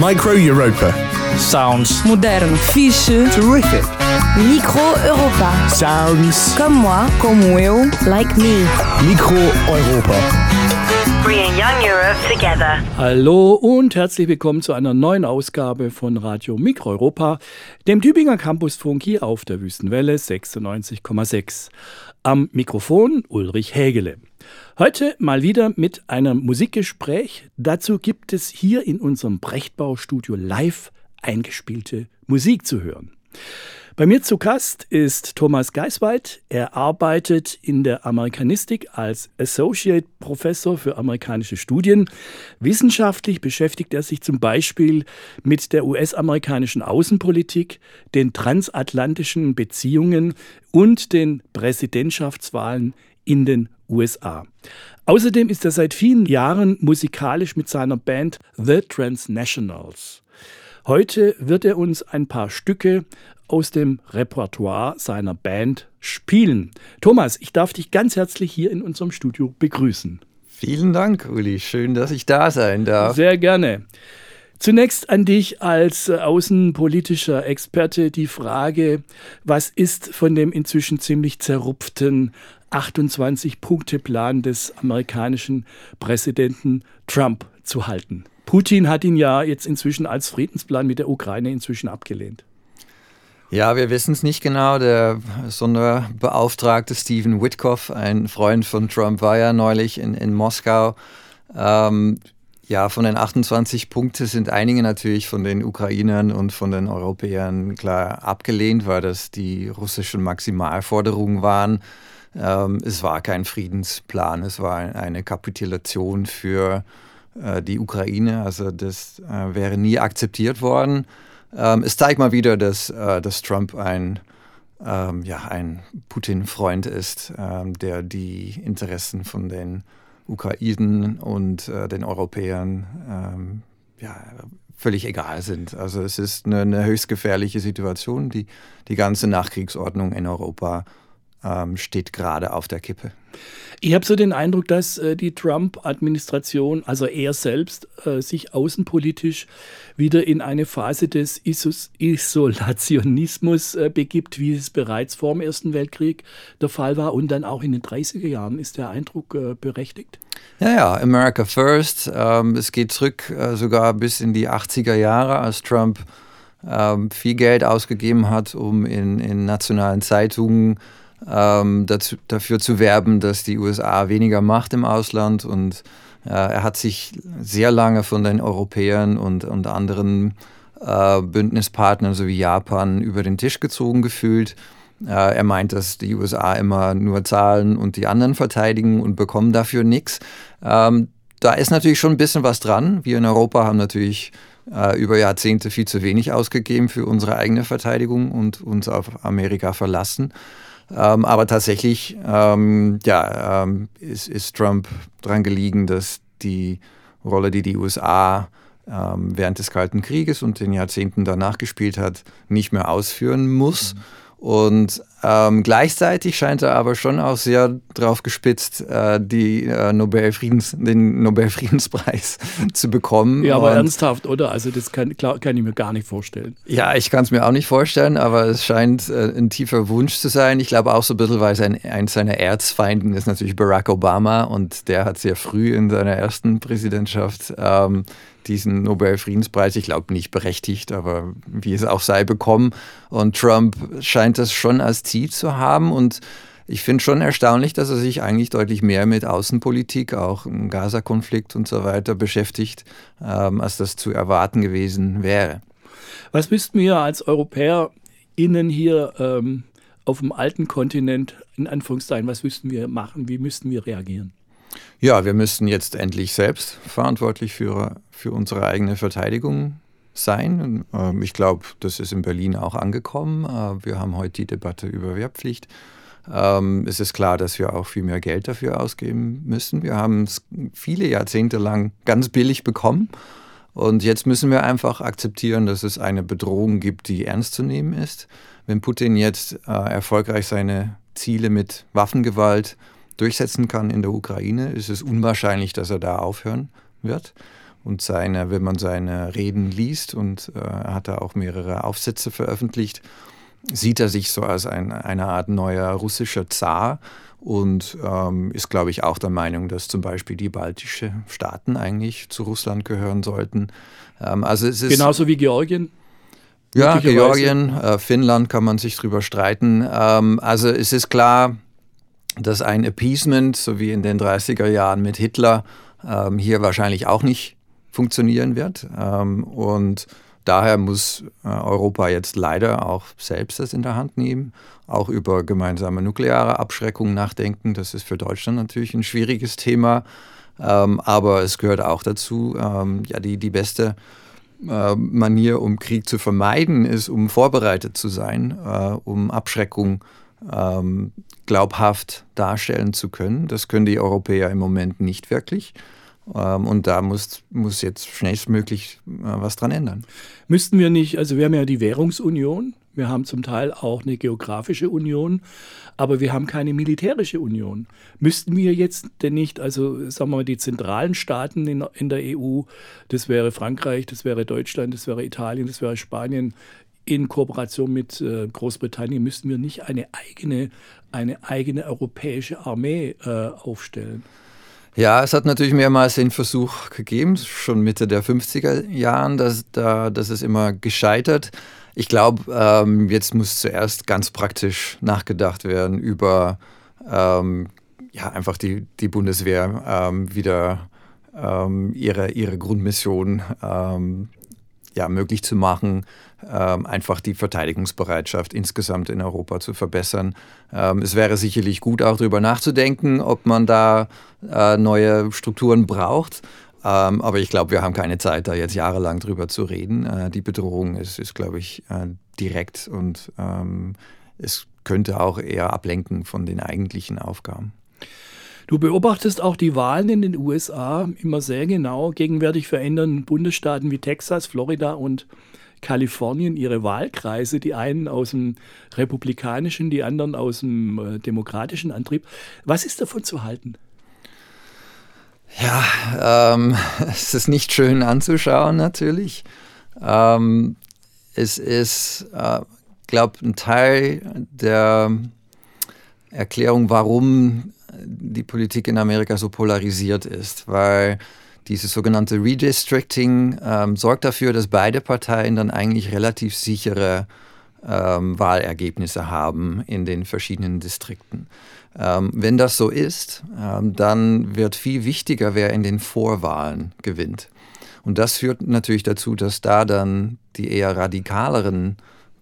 Micro Europa. Sounds Modern. Fiche. Terrific. Micro Europa. Sounds. Comme moi. Como eu. Like me. Micro Europa. Bringing young Europe together. Hallo und herzlich willkommen zu einer neuen Ausgabe von Radio Micro Europa, dem Tübinger Campusfunk hier auf der Wüstenwelle 96,6. Am Mikrofon Ulrich Hägele. Heute mal wieder mit einem Musikgespräch. Dazu gibt es hier in unserem Brechtbau-Studio live eingespielte Musik zu hören. Bei mir zu Gast ist Thomas Geiswald. Er arbeitet in der Amerikanistik als Associate Professor für amerikanische Studien. Wissenschaftlich beschäftigt er sich zum Beispiel mit der US-amerikanischen Außenpolitik, den transatlantischen Beziehungen und den Präsidentschaftswahlen in den USA. Außerdem ist er seit vielen Jahren musikalisch mit seiner Band The Transnationals. Heute wird er uns ein paar Stücke aus dem Repertoire seiner Band spielen. Thomas, ich darf dich ganz herzlich hier in unserem Studio begrüßen. Vielen Dank, Uli. Schön, dass ich da sein darf. Sehr gerne. Zunächst an dich als außenpolitischer Experte die Frage, was ist von dem inzwischen ziemlich zerrupften 28-Punkte-Plan des amerikanischen Präsidenten Trump zu halten? Putin hat ihn ja jetzt inzwischen als Friedensplan mit der Ukraine inzwischen abgelehnt. Ja, wir wissen es nicht genau. Der Sonderbeauftragte Stephen Witkoff, ein Freund von Trump, war ja neulich in Moskau. Ja, von den 28 Punkten sind einige natürlich von den Ukrainern und von den Europäern klar abgelehnt, weil das die russischen Maximalforderungen waren. Es war kein Friedensplan, es war eine Kapitulation für die Ukraine. Also das wäre nie akzeptiert worden. Es zeigt mal wieder, dass Trump ein Putin-Freund ist, der die Interessen von den Ukrainern und den Europäern völlig egal sind. Also es ist eine höchst gefährliche Situation. Die ganze Nachkriegsordnung in Europa steht gerade auf der Kippe. Ich habe so den Eindruck, dass die Trump-Administration, also er selbst, sich außenpolitisch wieder in eine Phase des Isolationismus begibt, wie es bereits vor dem Ersten Weltkrieg der Fall war und dann auch in den 30er Jahren. Ist der Eindruck berechtigt? Ja, America First. Es geht zurück sogar bis in die 80er Jahre, als Trump viel Geld ausgegeben hat, um in nationalen Zeitungen dafür zu werben, dass die USA weniger Macht im Ausland, und er hat sich sehr lange von den Europäern und anderen Bündnispartnern sowie Japan über den Tisch gezogen gefühlt. Er meint, dass die USA immer nur zahlen und die anderen verteidigen und bekommen dafür nichts. Da ist natürlich schon ein bisschen was dran. Wir in Europa haben natürlich über Jahrzehnte viel zu wenig ausgegeben für unsere eigene Verteidigung und uns auf Amerika verlassen. Aber tatsächlich ist Trump dran gelegen, dass die Rolle, die die USA während des Kalten Krieges und den Jahrzehnten danach gespielt hat, nicht mehr ausführen muss. Und gleichzeitig scheint er aber schon auch sehr drauf gespitzt, den Nobelfriedenspreis zu bekommen. Ja, aber ernsthaft, oder? Also das kann ich mir gar nicht vorstellen. Ja, ich kann es mir auch nicht vorstellen, aber es scheint ein tiefer Wunsch zu sein. Ich glaube auch so ein bisschen, weil eins seiner Erzfeinden ist natürlich Barack Obama, und der hat sehr früh in seiner ersten Präsidentschaft diesen Nobelfriedenspreis, ich glaube nicht berechtigt, aber wie es auch sei, bekommen. Und Trump scheint das schon als Ziel zu haben, und ich finde schon erstaunlich, dass er sich eigentlich deutlich mehr mit Außenpolitik, auch im Gaza-Konflikt und so weiter beschäftigt, als das zu erwarten gewesen wäre. Was müssten wir als EuropäerInnen hier auf dem alten Kontinent, in Anführungszeichen, was müssten wir machen, wie müssten wir reagieren? Ja, wir müssten jetzt endlich selbst verantwortlich für unsere eigene Verteidigung sein. Ich glaube, das ist in Berlin auch angekommen. Wir haben heute die Debatte über Wehrpflicht. Es ist klar, dass wir auch viel mehr Geld dafür ausgeben müssen. Wir haben es viele Jahrzehnte lang ganz billig bekommen. Und jetzt müssen wir einfach akzeptieren, dass es eine Bedrohung gibt, die ernst zu nehmen ist. Wenn Putin jetzt erfolgreich seine Ziele mit Waffengewalt durchsetzen kann in der Ukraine, ist es unwahrscheinlich, dass er da aufhören wird. und wenn man seine Reden liest, und er hat da auch mehrere Aufsätze veröffentlicht, sieht er sich so als eine Art neuer russischer Zar und ist, glaube ich, auch der Meinung, dass zum Beispiel die baltischen Staaten eigentlich zu Russland gehören sollten. Also es ist genauso wie Georgien? Ja, Georgien, Finnland kann man sich drüber streiten. Also es ist klar, dass ein Appeasement, so wie in den 30er Jahren mit Hitler, hier wahrscheinlich auch nicht funktionieren wird. Und daher muss Europa jetzt leider auch selbst das in der Hand nehmen, auch über gemeinsame nukleare Abschreckung nachdenken. Das ist für Deutschland natürlich ein schwieriges Thema, aber es gehört auch dazu, die beste Manier, um Krieg zu vermeiden, ist, um vorbereitet zu sein, um Abschreckung glaubhaft darstellen zu können. Das können die Europäer im Moment nicht wirklich. Und da muss jetzt schnellstmöglich was dran ändern. Müssten wir nicht, also wir haben ja die Währungsunion, wir haben zum Teil auch eine geografische Union, aber wir haben keine militärische Union. Müssten wir jetzt denn nicht, also sagen wir mal, die zentralen Staaten in der EU, das wäre Frankreich, das wäre Deutschland, das wäre Italien, das wäre Spanien, in Kooperation mit Großbritannien, müssten wir nicht eine eigene europäische Armee aufstellen? Ja, es hat natürlich mehrmals den Versuch gegeben, schon Mitte der 50er Jahren, das ist immer gescheitert. Ich glaube, jetzt muss zuerst ganz praktisch nachgedacht werden über einfach die Bundeswehr wieder ihre Grundmission möglich zu machen, einfach die Verteidigungsbereitschaft insgesamt in Europa zu verbessern. Es wäre sicherlich gut, auch darüber nachzudenken, ob man da neue Strukturen braucht. Aber ich glaube, wir haben keine Zeit, da jetzt jahrelang drüber zu reden. Die Bedrohung ist glaube ich, direkt und es könnte auch eher ablenken von den eigentlichen Aufgaben. Du beobachtest auch die Wahlen in den USA immer sehr genau. Gegenwärtig verändern Bundesstaaten wie Texas, Florida und Kalifornien ihre Wahlkreise. Die einen aus dem republikanischen, die anderen aus dem demokratischen Antrieb. Was ist davon zu halten? Ja, es ist nicht schön anzuschauen natürlich. Es ist, glaube ich, ein Teil der Erklärung, warum die Politik in Amerika so polarisiert ist, weil dieses sogenannte Redistricting sorgt dafür, dass beide Parteien dann eigentlich relativ sichere Wahlergebnisse haben in den verschiedenen Distrikten. Wenn das so ist, dann wird viel wichtiger, wer in den Vorwahlen gewinnt. Und das führt natürlich dazu, dass da dann die eher radikaleren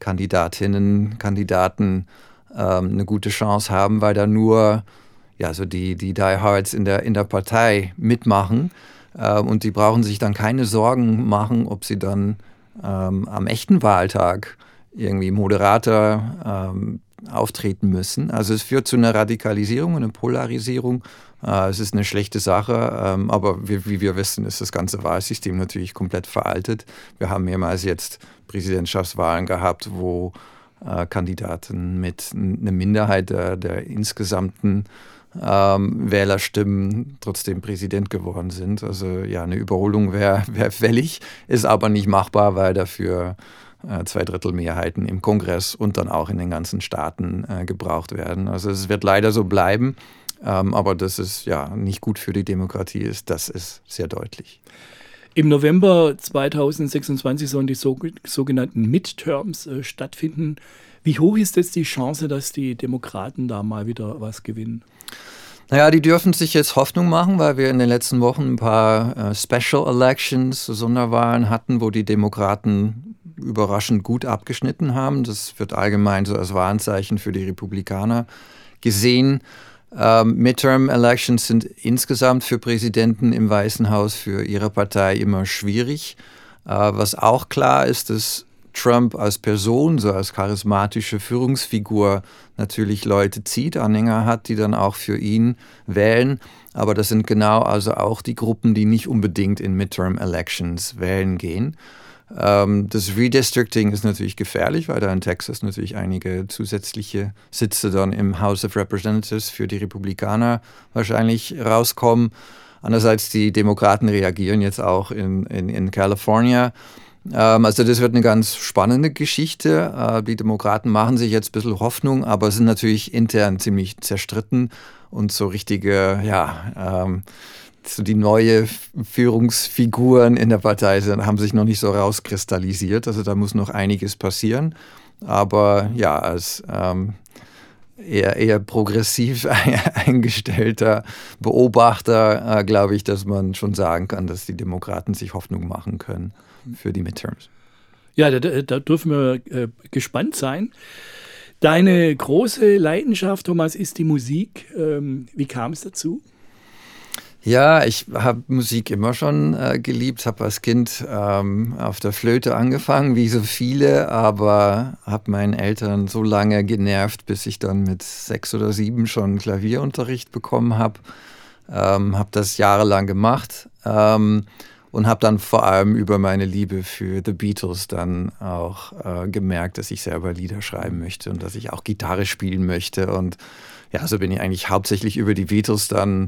Kandidaten eine gute Chance haben, weil da nur so die Diehards in der Partei mitmachen und die brauchen sich dann keine Sorgen machen, ob sie dann am echten Wahltag irgendwie moderater auftreten müssen. Also es führt zu einer Radikalisierung, einer Polarisierung. Es ist eine schlechte Sache, aber wie wir wissen, ist das ganze Wahlsystem natürlich komplett veraltet. Wir haben mehrmals jetzt Präsidentschaftswahlen gehabt, wo Kandidaten mit einer Minderheit der insgesamten Wählerstimmen trotzdem Präsident geworden sind. Also eine Überholung wäre fällig, ist aber nicht machbar, weil dafür 2/3 Mehrheiten im Kongress und dann auch in den ganzen Staaten gebraucht werden. Also es wird leider so bleiben, aber dass es nicht gut für die Demokratie ist, das ist sehr deutlich. Im November 2026 sollen die sogenannten Midterms stattfinden. Wie hoch ist jetzt die Chance, dass die Demokraten da mal wieder was gewinnen? Naja, die dürfen sich jetzt Hoffnung machen, weil wir in den letzten Wochen ein paar Special Elections, Sonderwahlen hatten, wo die Demokraten überraschend gut abgeschnitten haben. Das wird allgemein so als Warnzeichen für die Republikaner gesehen. Midterm Elections sind insgesamt für Präsidenten im Weißen Haus für ihre Partei immer schwierig. Was auch klar ist, dass Trump als Person, so als charismatische Führungsfigur natürlich Leute zieht, Anhänger hat, die dann auch für ihn wählen. Aber das sind genau also auch die Gruppen, die nicht unbedingt in Midterm Elections wählen gehen. Das Redistricting ist natürlich gefährlich, weil da in Texas natürlich einige zusätzliche Sitze dann im House of Representatives für die Republikaner wahrscheinlich rauskommen. Andererseits, die Demokraten reagieren jetzt auch in California. Also das wird eine ganz spannende Geschichte. Die Demokraten machen sich jetzt ein bisschen Hoffnung, aber sind natürlich intern ziemlich zerstritten und so richtige, so die neue Führungsfiguren in der Partei haben sich noch nicht so rauskristallisiert. Also da muss noch einiges passieren. Aber ja, als eher progressiv eingestellter Beobachter glaube ich, dass man schon sagen kann, dass die Demokraten sich Hoffnung machen können für die Midterms. Ja, da dürfen wir gespannt sein. Deine große Leidenschaft, Thomas, ist die Musik. Wie kam es dazu? Ja, ich habe Musik immer schon geliebt, habe als Kind auf der Flöte angefangen, wie so viele, aber habe meinen Eltern so lange genervt, bis ich dann mit 6 oder 7 schon Klavierunterricht bekommen habe. Habe das jahrelang gemacht und habe dann vor allem über meine Liebe für The Beatles dann auch gemerkt, dass ich selber Lieder schreiben möchte und dass ich auch Gitarre spielen möchte. Und ja, so bin ich eigentlich hauptsächlich über die Beatles dann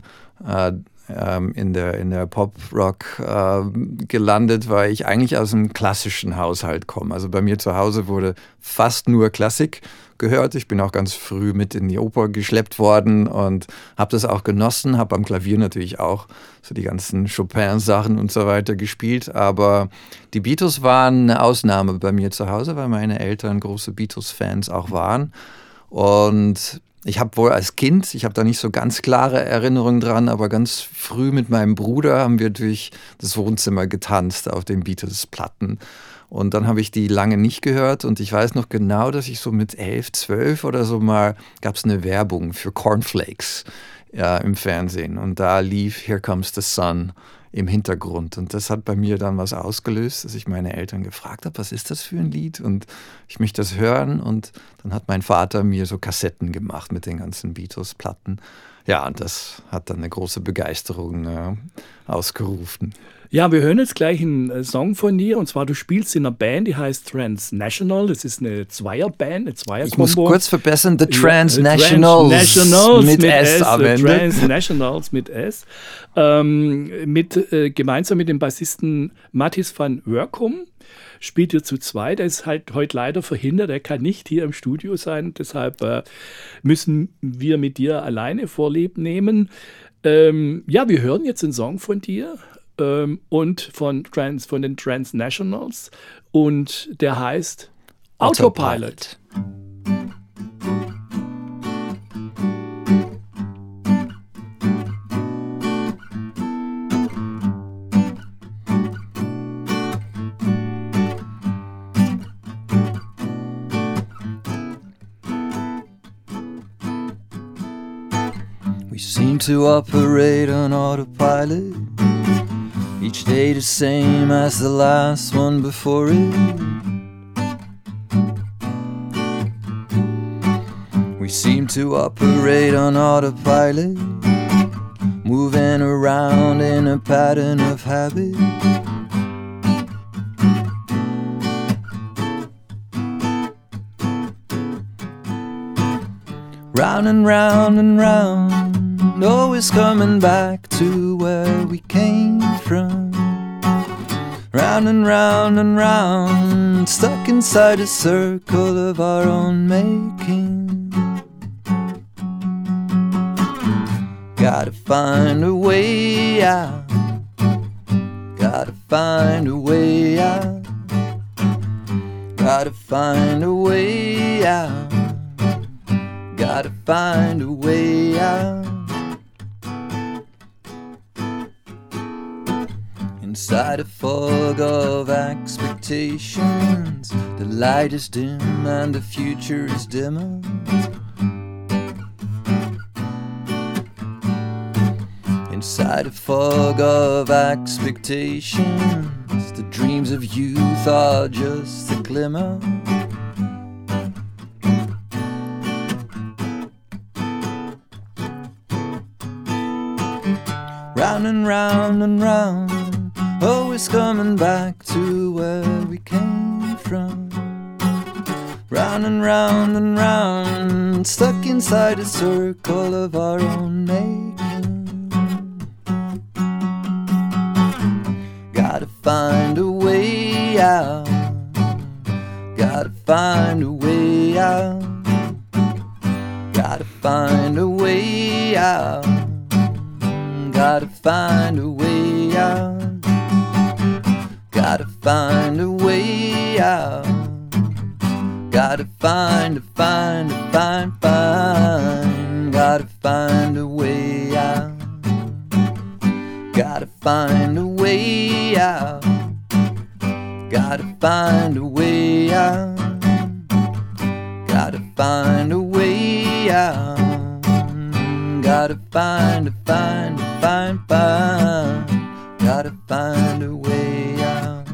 in der Pop-Rock gelandet, weil ich eigentlich aus einem klassischen Haushalt komme. Also bei mir zu Hause wurde fast nur Klassik gehört. Ich bin auch ganz früh mit in die Oper geschleppt worden und habe das auch genossen, habe am Klavier natürlich auch so die ganzen Chopin-Sachen und so weiter gespielt. Aber die Beatles waren eine Ausnahme bei mir zu Hause, weil meine Eltern große Beatles-Fans auch waren. Und ich habe wohl als Kind, ich habe da nicht so ganz klare Erinnerungen dran, aber ganz früh mit meinem Bruder haben wir durch das Wohnzimmer getanzt auf den Beatles-Platten. Und dann habe ich die lange nicht gehört und ich weiß noch genau, dass ich so mit 11, 12 oder so mal, gab es eine Werbung für Cornflakes im Fernsehen und da lief Here Comes the Sun im Hintergrund. Und das hat bei mir dann was ausgelöst, dass ich meine Eltern gefragt habe, was ist das für ein Lied? Und ich möchte das hören. Und dann hat mein Vater mir so Kassetten gemacht mit den ganzen Beatles-Platten. Ja, und das hat dann eine große Begeisterung ausgerufen. Ja, wir hören jetzt gleich einen Song von dir. Und zwar, du spielst in einer Band, die heißt Transnational. Das ist eine Zweierband, eine Zweierkombo. Ich muss kurz verbessern, The Transnationals, mit S am Ende. Transnationals mit S. Gemeinsam mit dem Bassisten Matthijs van Workum spielt ihr zu zweit. Er ist halt heute leider verhindert, er kann nicht hier im Studio sein. Deshalb müssen wir mit dir alleine Vorlieb nehmen. Ja, wir hören jetzt einen Song von dir. Und von den Transnationals und der heißt Autopilot. We seem to operate on autopilot. Each day the same as the last one before it. We seem to operate on autopilot, moving around in a pattern of habit. Round and round and round, always coming back to where we came from. Round and round and round, stuck inside a circle of our own making. Gotta find a way out. Gotta find a way out. Gotta find a way out. Gotta find a way out. Inside a fog of expectations, the light is dim and the future is dimmer. Inside a fog of expectations, the dreams of youth are just a glimmer. Round and round and round, always coming back to where we came from. Round and round and round, stuck inside a circle of our own making. find a way out. Gotta find a way out. Gotta find a way out. Gotta find a way out. Gotta find. Gotta find a way out. Gotta find a way out. Gotta find a way out. Gotta find a way out. Gotta find. Gotta find a way out.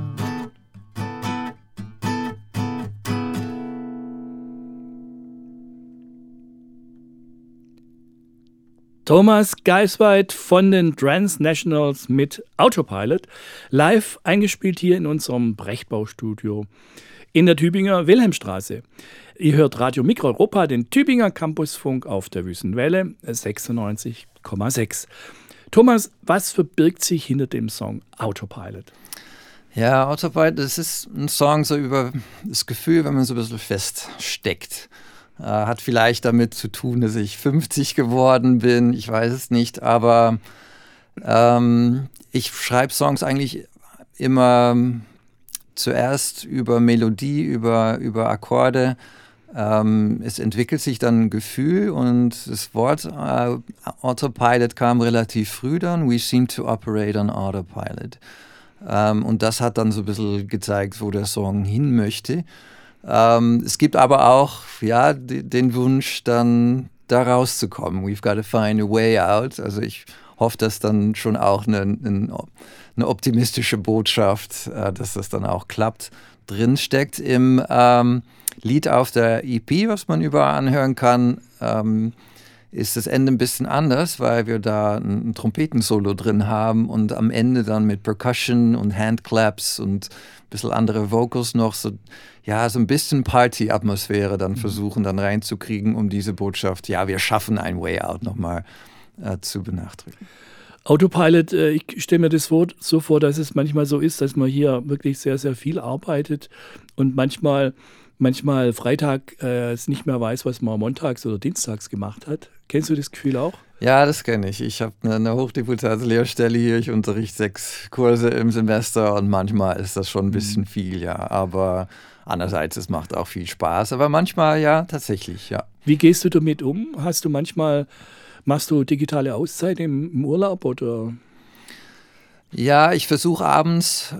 Thomas Geisweit von den Transnationals mit Autopilot, live eingespielt hier in unserem Brechtbau-Studio in der Tübinger Wilhelmstraße. Ihr hört Radio Mikro-Europa, den Tübinger Campusfunk auf der Wüstenwelle 96,6. Thomas, was verbirgt sich hinter dem Song Autopilot? Ja, Autopilot, das ist ein Song so über das Gefühl, wenn man so ein bisschen feststeckt. Hat vielleicht damit zu tun, dass ich 50 geworden bin, ich weiß es nicht, aber ich schreibe Songs eigentlich immer zuerst über Melodie, über Akkorde. Es entwickelt sich dann ein Gefühl und das Wort Autopilot kam relativ früh dann. We seem to operate on Autopilot. Und das hat dann so ein bisschen gezeigt, wo der Song hin möchte. Es gibt aber auch den Wunsch, dann da rauszukommen. We've got to find a way out. Also ich hoffe, dass dann schon auch eine optimistische Botschaft, dass das dann auch klappt, drinsteckt. Im Lied auf der EP, was man überall anhören kann, ist das Ende ein bisschen anders, weil wir da ein Trompetensolo drin haben und am Ende dann mit Percussion und Handclaps und ein bisschen andere Vocals noch so ein bisschen Party-Atmosphäre dann versuchen dann reinzukriegen, um diese Botschaft, wir schaffen ein Way Out nochmal zu benachteiligen. Autopilot, ich stelle mir das so vor, dass es manchmal so ist, dass man hier wirklich sehr, sehr viel arbeitet und manchmal Freitag nicht mehr weiß, was man montags oder dienstags gemacht hat. Kennst du das Gefühl auch? Ja, das kenne ich. Ich habe eine hochdeputate Lehrstelle hier. Ich unterrichte 6 Kurse im Semester und manchmal ist das schon ein bisschen viel, ja. Aber andererseits, es macht auch viel Spaß. Aber manchmal, ja, tatsächlich, ja. Wie gehst du damit um? Machst du digitale Auszeit im Urlaub oder? Ja, ich versuche abends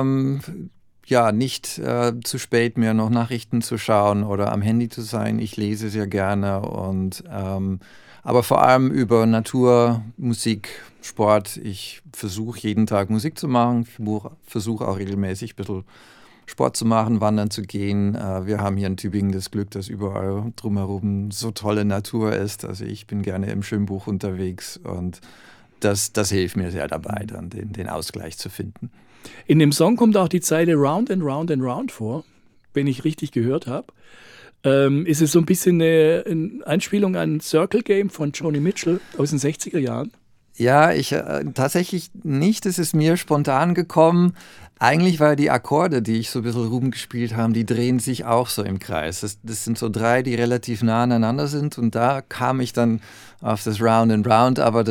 nicht zu spät mir noch Nachrichten zu schauen oder am Handy zu sein. Ich lese sehr gerne und aber vor allem über Natur, Musik, Sport. Ich versuche jeden Tag Musik zu machen. Ich versuche auch regelmäßig ein bisschen Sport zu machen, wandern zu gehen. Wir haben hier in Tübingen das Glück, dass überall drumherum so tolle Natur ist. Also ich bin gerne im Schwimmbuch unterwegs und das hilft mir sehr dabei, dann den Ausgleich zu finden. In dem Song kommt auch die Zeile Round and Round and Round vor, wenn ich richtig gehört habe. Ist es so ein bisschen eine Anspielung an Circle Game von Joni Mitchell aus den 60er Jahren? Ja, tatsächlich nicht. Es ist mir spontan gekommen. Eigentlich, weil die Akkorde, die ich so ein bisschen rumgespielt habe, die drehen sich auch so im Kreis. Das sind so 3, die relativ nah aneinander sind und da kam ich dann auf das Round and Round, aber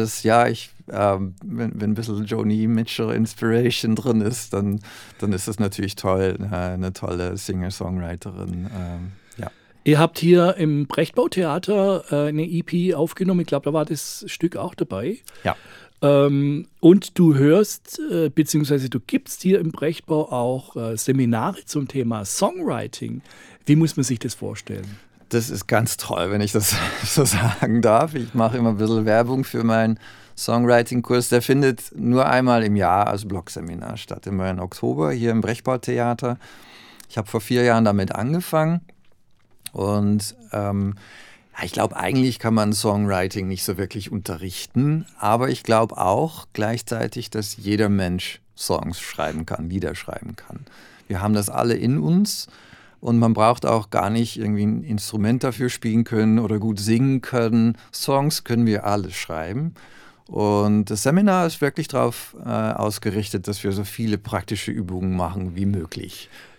wenn ein bisschen Joni Mitchell Inspiration drin ist, dann ist das natürlich toll, eine tolle Singer-Songwriterin. Ihr habt hier im Brechtbau-Theater eine EP aufgenommen, ich glaube, da war das Stück auch dabei. Ja. Und du hörst, beziehungsweise du gibst hier im Brechtbau auch Seminare zum Thema Songwriting. Wie muss man sich das vorstellen? Das ist ganz toll, wenn ich das so sagen darf. Ich mache immer ein bisschen Werbung für meinen Songwriting-Kurs. Der findet nur einmal im Jahr als Blogseminar statt, immer im Oktober hier im Brechtbau-Theater. Ich habe vor 4 Jahren damit angefangen. Und ich glaube, eigentlich kann man Songwriting nicht so wirklich unterrichten, aber ich glaube auch gleichzeitig, dass jeder Mensch Songs schreiben kann, Lieder schreiben kann. Wir haben das alle in uns und man braucht auch gar nicht irgendwie ein Instrument dafür spielen können oder gut singen können. Songs können wir alle schreiben. Und das Seminar ist wirklich darauf ausgerichtet, dass wir so viele praktische Übungen machen wie möglich.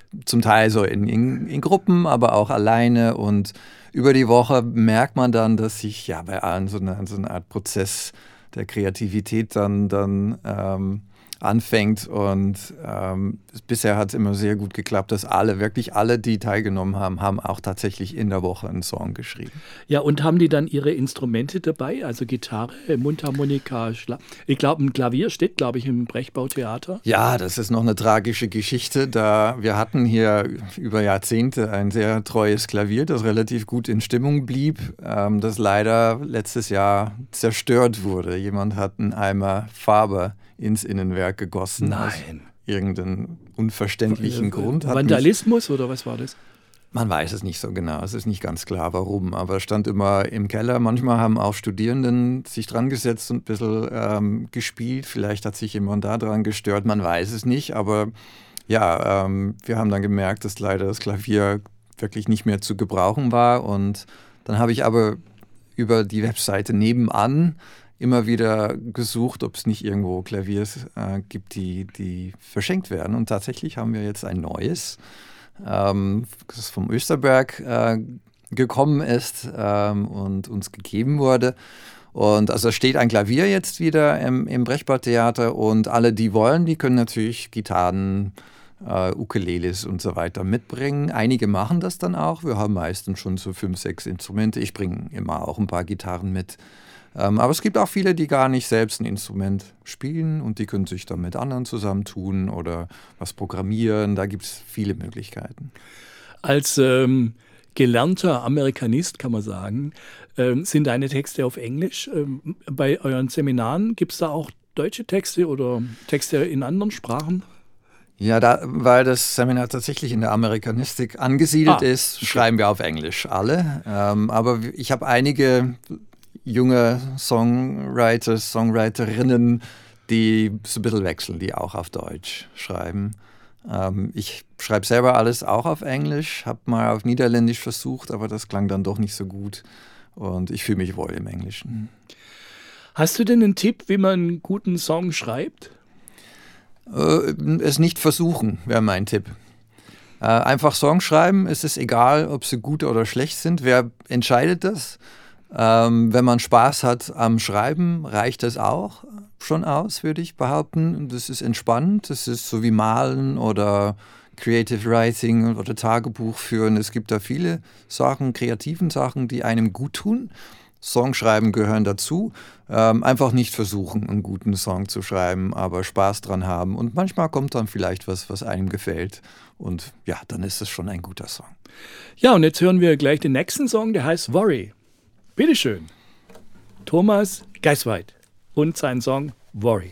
zum Teil so in Gruppen, aber auch alleine. Und über die Woche merkt man dann, dass sich ja bei allen so eine Art Prozess der Kreativität dann anfängt. Und bisher hat es immer sehr gut geklappt, dass wirklich alle, die teilgenommen haben auch tatsächlich in der Woche einen Song geschrieben. Ja, und haben die dann ihre Instrumente dabei? Also Gitarre, Mundharmonika, ich glaube, ein Klavier steht, glaube ich, im Brechbautheater. Ja, das ist noch eine tragische Geschichte. Wir hatten hier über Jahrzehnte ein sehr treues Klavier, das relativ gut in Stimmung blieb, das leider letztes Jahr zerstört wurde. Jemand hat einen Eimer Farbe ins Innenwerk gegossen. Nein. Aus irgendeinem unverständlichen Grund. Vandalismus oder was war das? Man weiß es nicht so genau. Es ist nicht ganz klar, warum. Aber es stand immer im Keller. Manchmal haben auch Studierenden sich dran gesetzt und ein bisschen gespielt. Vielleicht hat sich jemand da dran gestört. Man weiß es nicht. Aber ja, wir haben dann gemerkt, dass leider das Klavier wirklich nicht mehr zu gebrauchen war. Und dann habe ich aber über die Webseite nebenan immer wieder gesucht, ob es nicht irgendwo Klaviers gibt, die verschenkt werden. Und tatsächlich haben wir jetzt ein neues, das vom Österberg gekommen ist und uns gegeben wurde. Und also steht ein Klavier jetzt wieder im Brechbautheater und alle, die wollen, die können natürlich Gitarren, Ukuleles und so weiter mitbringen. Einige machen das dann auch. Wir haben meistens schon so 5, 6 Instrumente. Ich bringe immer auch ein paar Gitarren mit. Aber es gibt auch viele, die gar nicht selbst ein Instrument spielen und die können sich dann mit anderen zusammentun oder was programmieren. Da gibt es viele Möglichkeiten. Als gelernter Amerikanist kann man sagen, sind deine Texte auf Englisch. Bei euren Seminaren gibt es da auch deutsche Texte oder Texte in anderen Sprachen? Ja, weil das Seminar tatsächlich in der Amerikanistik angesiedelt ist, schreiben wir auf Englisch alle. Aber ich habe einige junge Songwriter, Songwriterinnen, die so ein bisschen wechseln, die auch auf Deutsch schreiben. Ich schreibe selber alles auch auf Englisch, habe mal auf Niederländisch versucht, aber das klang dann doch nicht so gut und ich fühle mich wohl im Englischen. Hast du denn einen Tipp, wie man einen guten Song schreibt? Es nicht versuchen, wäre mein Tipp. Einfach Songs schreiben, es ist egal, ob sie gut oder schlecht sind. Wer entscheidet das? Wenn man Spaß hat am Schreiben, reicht das auch schon aus, würde ich behaupten. Das ist entspannend, das ist so wie Malen oder Creative Writing oder Tagebuch führen. Es gibt da viele Sachen, kreativen Sachen, die einem gut tun. Songschreiben gehören dazu. Einfach nicht versuchen, einen guten Song zu schreiben, aber Spaß dran haben. Und manchmal kommt dann vielleicht was einem gefällt. Und ja, dann ist es schon ein guter Song. Ja, und jetzt hören wir gleich den nächsten Song, der heißt Worry. Bitteschön. Thomas Geisweit und sein Song Worry.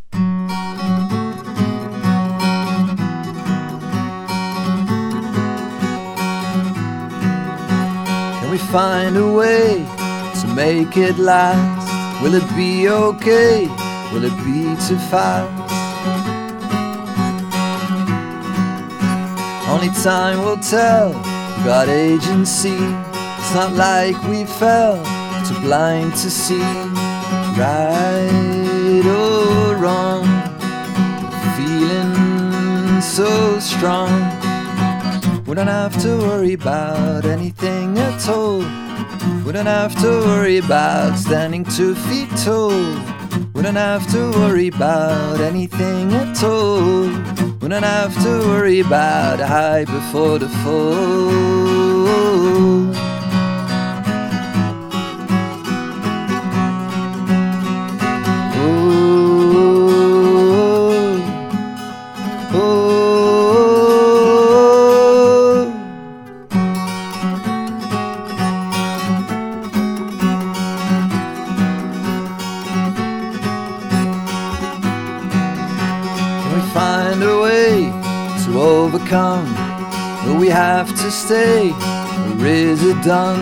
Can we find a way to make it last? Will it be okay? Will it be too fast? Only time will tell. We got agency. It's not like we fell too blind to see right or wrong. Feeling so strong. We don't have to worry about anything at all. We don't have to worry about standing 2 feet tall. We don't have to worry about anything at all. We don't have to worry about a high before the fall. Will we have to stay, or is it done?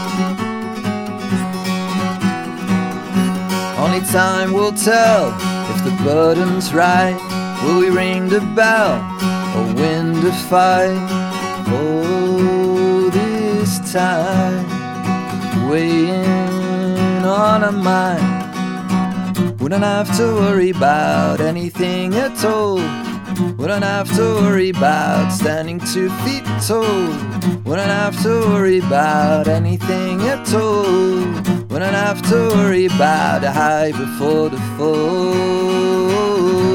Only time will tell if the burden's right. Will we ring the bell, or win the fight? All this time, weighing on our mind. We don't have to worry about anything at all. Wouldn't have to worry about standing 2 feet tall. Wouldn't have to worry about anything at all. Wouldn't have to worry about the high before the fall.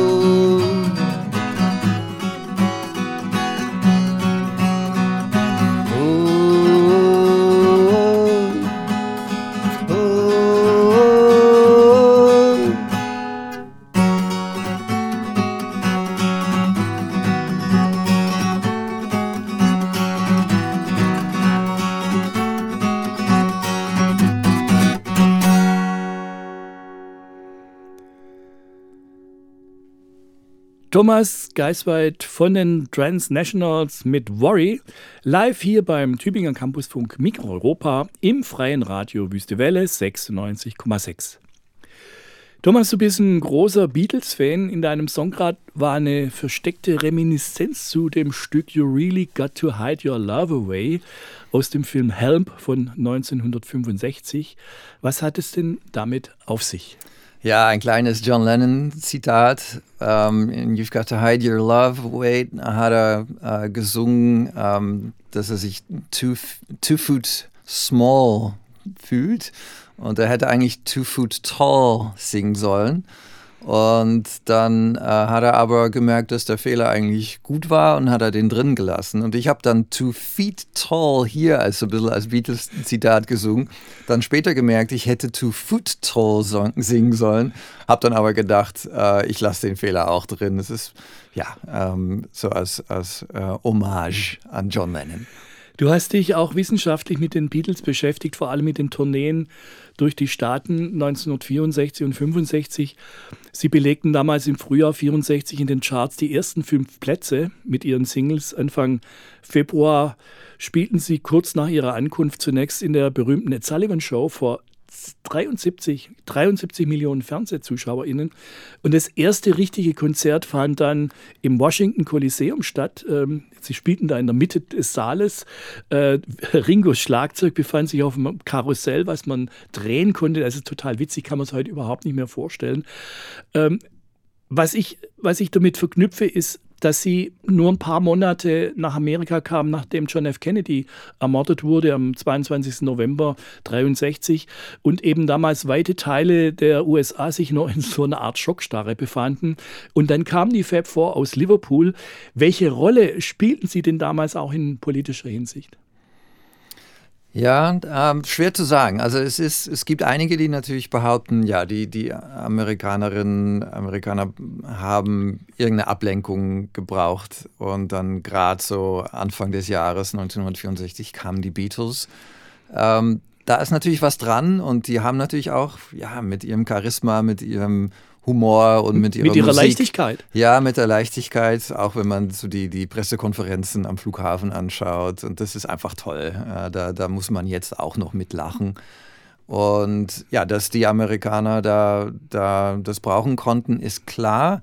Thomas Geisweit von den Transnationals mit Worry, live hier beim Tübinger Campusfunk Mikro Europa im freien Radio Wüste Welle 96,6. Thomas, du bist ein großer Beatles-Fan. In deinem Songgrad war eine versteckte Reminiszenz zu dem Stück You Really Got to Hide Your Love Away aus dem Film Help von 1965. Was hat es denn damit auf sich? Ja, ein kleines John Lennon-Zitat. In You've Got to Hide Your Love Away hat er gesungen, dass er sich two foot small fühlt. Und er hätte eigentlich 2 foot tall singen sollen. Und dann hat er aber gemerkt, dass der Fehler eigentlich gut war und hat er den drin gelassen. Und ich habe dann 2 feet tall hier als so ein bisschen als Beatles-Zitat gesungen. Dann später gemerkt, ich hätte 2 foot tall singen sollen. Habe dann aber gedacht, ich lasse den Fehler auch drin. Das ist ja so als Hommage an John Lennon. Du hast dich auch wissenschaftlich mit den Beatles beschäftigt, vor allem mit den Tourneen durch die Staaten 1964 und 65. Sie belegten damals im Frühjahr 64 in den Charts die ersten 5 Plätze mit ihren Singles. Anfang Februar spielten sie kurz nach ihrer Ankunft zunächst in der berühmten Ed Sullivan Show vor 73 Millionen FernsehzuschauerInnen. Und das erste richtige Konzert fand dann im Washington Coliseum statt. Sie spielten da in der Mitte des Saales. Ringos Schlagzeug befand sich auf einem Karussell, was man drehen konnte. Das ist total witzig, kann man es heute überhaupt nicht mehr vorstellen. Was ich damit verknüpfe, ist, dass sie nur ein paar Monate nach Amerika kamen, nachdem John F. Kennedy ermordet wurde am 22. November 1963 und eben damals weite Teile der USA sich noch in so einer Art Schockstarre befanden. Und dann kamen die Fab Four aus Liverpool. Welche Rolle spielten sie denn damals auch in politischer Hinsicht? Ja, schwer zu sagen. Also es gibt einige, die natürlich behaupten, ja, die Amerikanerinnen, Amerikaner haben irgendeine Ablenkung gebraucht und dann gerade so Anfang des Jahres 1964 kamen die Beatles. Da ist natürlich was dran und die haben natürlich auch ja mit ihrem Charisma, mit ihrem Humor und mit ihrer Musik. Leichtigkeit. Ja, mit der Leichtigkeit, auch wenn man so die Pressekonferenzen am Flughafen anschaut. Und das ist einfach toll. Da muss man jetzt auch noch mitlachen. Und ja, dass die Amerikaner da das brauchen konnten, ist klar.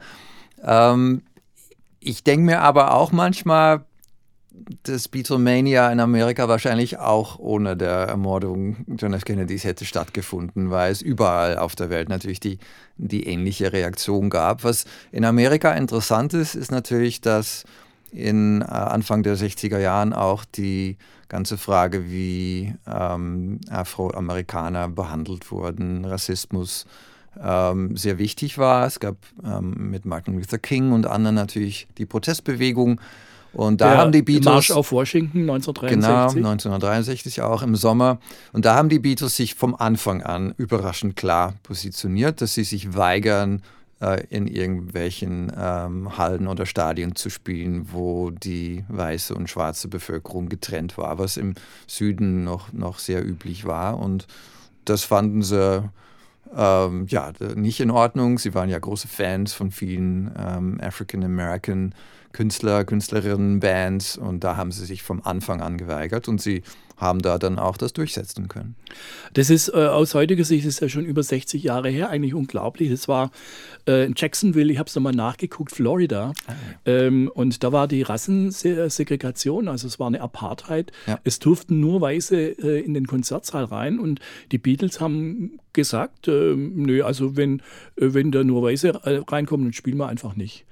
Ich denke mir aber auch manchmal, dass Beatlemania in Amerika wahrscheinlich auch ohne der Ermordung John F. Kennedys hätte stattgefunden, weil es überall auf der Welt natürlich die ähnliche Reaktion gab. Was in Amerika interessant ist, ist natürlich, dass in Anfang der 60er Jahren auch die ganze Frage, wie Afroamerikaner behandelt wurden, Rassismus sehr wichtig war. Es gab mit Martin Luther King und anderen natürlich die Protestbewegung. Und da haben die Beatles. Marsch auf Washington 1963. Genau, 1963 auch im Sommer. Und da haben die Beatles sich vom Anfang an überraschend klar positioniert, dass sie sich weigern, in irgendwelchen Hallen oder Stadien zu spielen, wo die weiße und schwarze Bevölkerung getrennt war, was im Süden noch sehr üblich war. Und das fanden sie nicht in Ordnung. Sie waren ja große Fans von vielen African-American Künstlerinnen, Bands und da haben sie sich vom Anfang an geweigert und sie haben da dann auch das durchsetzen können. Das ist aus heutiger Sicht ist ja schon über 60 Jahre her, eigentlich unglaublich. Das war in Jacksonville, ich habe es nochmal nachgeguckt, Florida. Und da war die Rassensegregation, also es war eine Apartheid. Ja. Es durften nur Weiße in den Konzertsaal rein und die Beatles haben gesagt, nö, also wenn da nur Weiße reinkommen, dann spielen wir einfach nicht.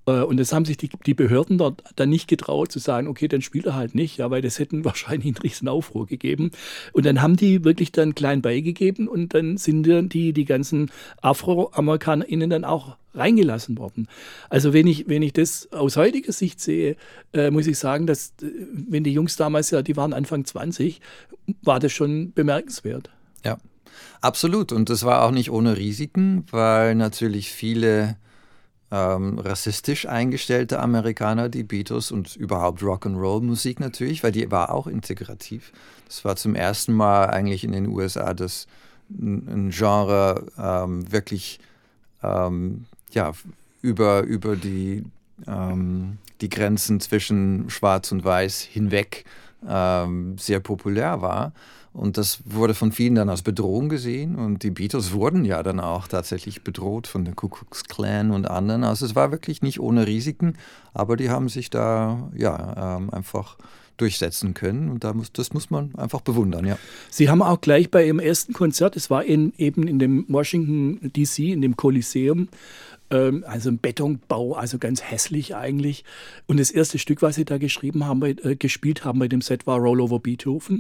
Und das haben sich die Behörden dort dann nicht getraut zu sagen, okay, dann spielt er halt nicht, ja, weil das hätten wahrscheinlich einen riesen Aufruhr gegeben. Und dann haben die wirklich dann klein beigegeben und dann sind die ganzen AfroamerikanerInnen dann auch reingelassen worden. Also wenn ich das aus heutiger Sicht sehe, muss ich sagen, dass wenn die Jungs damals die waren Anfang 20, war das schon bemerkenswert. Ja, absolut. Und das war auch nicht ohne Risiken, weil natürlich viele rassistisch eingestellte Amerikaner, die Beatles und überhaupt Rock'n'Roll-Musik natürlich, weil die war auch integrativ. Das war zum ersten Mal eigentlich in den USA, dass ein Genre wirklich über die Grenzen zwischen Schwarz und Weiß hinweg sehr populär war. Und das wurde von vielen dann als Bedrohung gesehen. Und die Beatles wurden ja dann auch tatsächlich bedroht von der Ku Klux Klan und anderen. Also es war wirklich nicht ohne Risiken, aber die haben sich da einfach durchsetzen können. Und das muss man einfach bewundern, ja. Sie haben auch gleich bei Ihrem ersten Konzert, es war eben in dem Washington D.C., in dem Kolosseum, also ein Betonbau, also ganz hässlich eigentlich. Und das erste Stück, was sie da gespielt haben bei dem Set, war Roll Over Beethoven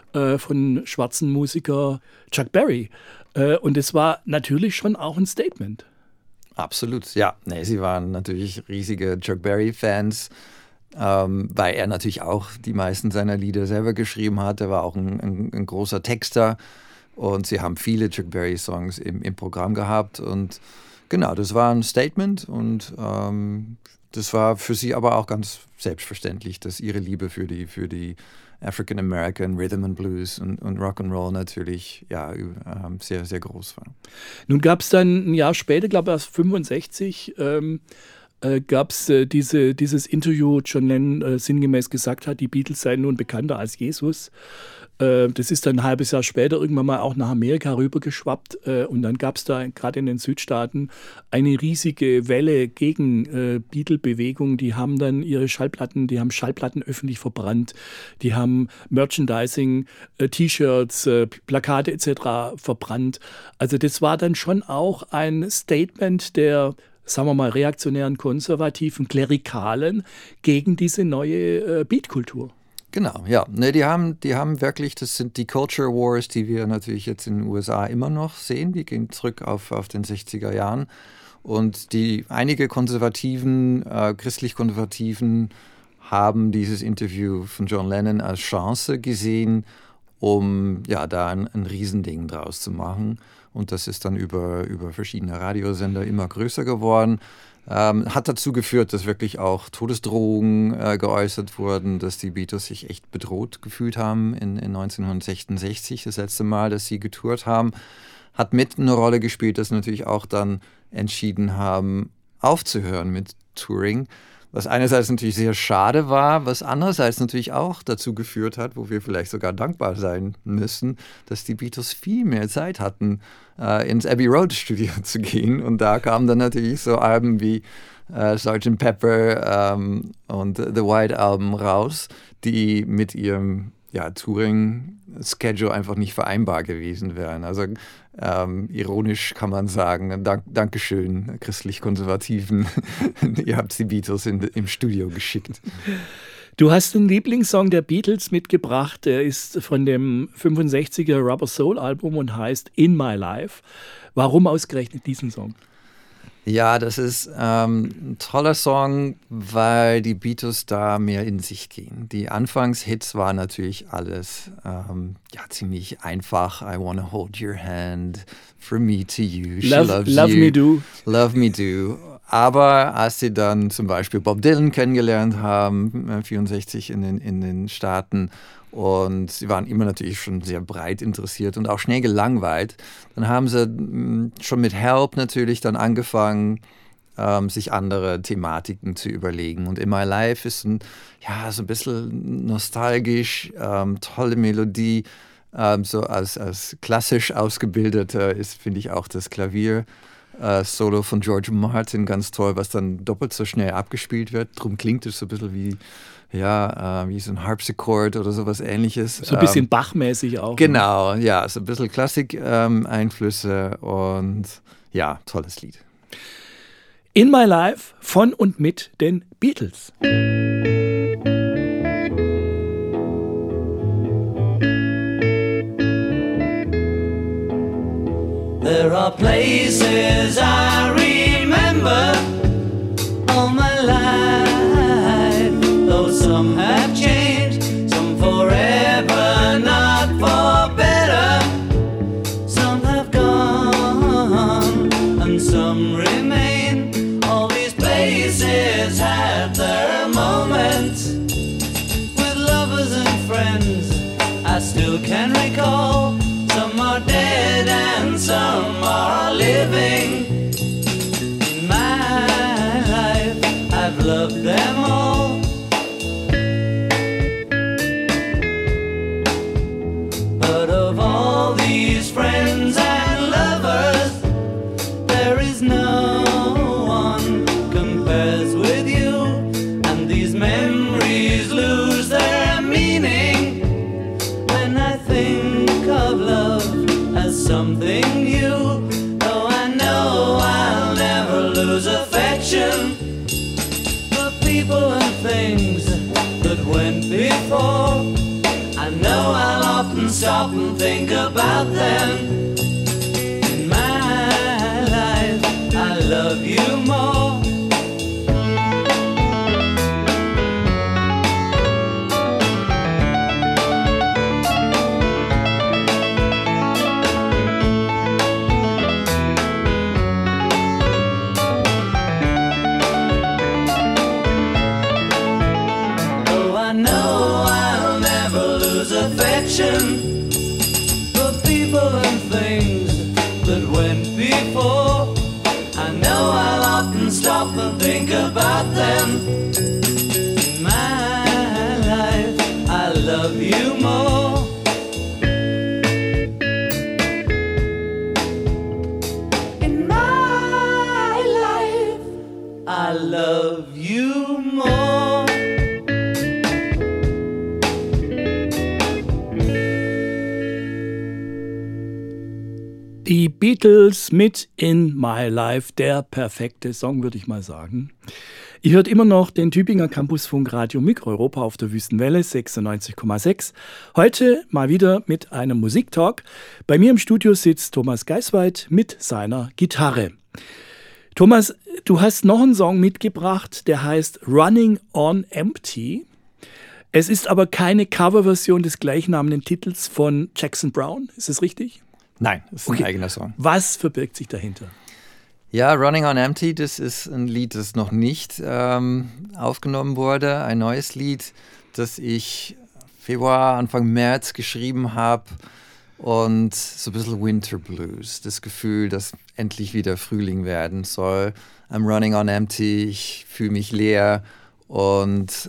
von schwarzen Musiker Chuck Berry. Und es war natürlich schon auch ein Statement. Absolut, ja. Nee, sie waren natürlich riesige Chuck Berry-Fans, weil er natürlich auch die meisten seiner Lieder selber geschrieben hat. Er war auch ein großer Texter und sie haben viele Chuck Berry-Songs im Programm gehabt und genau, das war ein Statement und das war für sie aber auch ganz selbstverständlich, dass ihre Liebe für die African American Rhythm and Blues und Rock'n'Roll natürlich sehr, sehr groß war. Nun gab es dann ein Jahr später, glaube ich erst 65, gab es dieses Interview, John Lennon sinngemäß gesagt hat, die Beatles seien nun bekannter als Jesus. Das ist dann ein halbes Jahr später irgendwann mal auch nach Amerika rübergeschwappt und dann gab es da gerade in den Südstaaten eine riesige Welle gegen Beatle-Bewegung. Die haben dann Schallplatten öffentlich verbrannt, die haben Merchandising, T-Shirts, Plakate etc. verbrannt. Also das war dann schon auch ein Statement der, sagen wir mal, reaktionären, konservativen, klerikalen gegen diese neue Beatkultur. Genau, ja. Ne, die haben wirklich, das sind die Culture Wars, die wir natürlich jetzt in den USA immer noch sehen. Die gehen zurück auf den 60er Jahren. Und einige Konservativen, christlich-Konservativen haben dieses Interview von John Lennon als Chance gesehen, um da ein Riesending draus zu machen. Und das ist dann über verschiedene Radiosender immer größer geworden. Hat dazu geführt, dass wirklich auch Todesdrohungen geäußert wurden, dass die Beatles sich echt bedroht gefühlt haben in 1966, das letzte Mal, dass sie getourt haben. Hat mit eine Rolle gespielt, dass sie natürlich auch dann entschieden haben, aufzuhören mit Touring. Was einerseits natürlich sehr schade war, was andererseits natürlich auch dazu geführt hat, wo wir vielleicht sogar dankbar sein müssen, dass die Beatles viel mehr Zeit hatten, ins Abbey Road Studio zu gehen. Und da kamen dann natürlich so Alben wie Sgt. Pepper und The White Album raus, die mit ihrem Touring-Schedule einfach nicht vereinbar gewesen wären. Also ironisch kann man sagen, Dankeschön, christlich-konservativen, ihr habt die Beatles im Studio geschickt. Du hast einen Lieblingssong der Beatles mitgebracht, der ist von dem 65er Rubber Soul Album und heißt In My Life. Warum ausgerechnet diesen Song? Ja, das ist ein toller Song, weil die Beatles da mehr in sich gehen. Die Anfangshits waren natürlich alles ziemlich einfach. I wanna hold your hand, from me to you, she loves you. Love me do. Love me do. Aber als sie dann zum Beispiel Bob Dylan kennengelernt haben, 1964 in den Staaten, und sie waren immer natürlich schon sehr breit interessiert und auch schnell gelangweilt, dann haben sie schon mit Help natürlich dann angefangen, sich andere Thematiken zu überlegen. Und In My Life ist so ein bisschen nostalgisch, tolle Melodie. So als klassisch ausgebildeter ist, finde ich, auch das Klavier Solo von George Martin ganz toll, was dann doppelt so schnell abgespielt wird. Drum klingt es so ein bisschen wie so ein Harpsichord oder sowas Ähnliches. So ein bisschen Bach-mäßig auch. Genau, ja, so ein bisschen Klassik-Einflüsse und ja, tolles Lied. In My Life von und mit den Beatles. There are places I remember all my life, though some have changed, some forever, not for better. Some have gone and some remain. All these places had their moments with lovers and friends I still can recall. Some are dead and some are living. In my life, I've loved them all. But of all these friends and lovers, there is no one compares with you. And these memories lose their meaning when I think of love as something new. Though I know I'll never lose affection for people and things that went before. I know I'll often stop and think about them. In my life, I love you more. For people and things that went before. I know I'll often stop and think about them. In my life, I love you more. In my life, I love you more. Die Beatles mit In My Life, der perfekte Song, würde ich mal sagen. Ihr hört immer noch den Tübinger Campusfunk Radio Mikroeuropa auf der Wüstenwelle 96,6. Heute mal wieder mit einem Musiktalk. Bei mir im Studio sitzt Thomas Geisweit mit seiner Gitarre. Thomas, du hast noch einen Song mitgebracht, der heißt Running on Empty. Es ist aber keine Coverversion des gleichnamigen Titels von Jackson Browne. Ist das richtig? Nein, das ist ein eigener Song. Was verbirgt sich dahinter? Ja, Running on Empty, das ist ein Lied, das noch nicht aufgenommen wurde. Ein neues Lied, das ich Februar, Anfang März geschrieben habe. Und so ein bisschen Winter Blues. Das Gefühl, dass endlich wieder Frühling werden soll. I'm running on empty, ich fühle mich leer. Und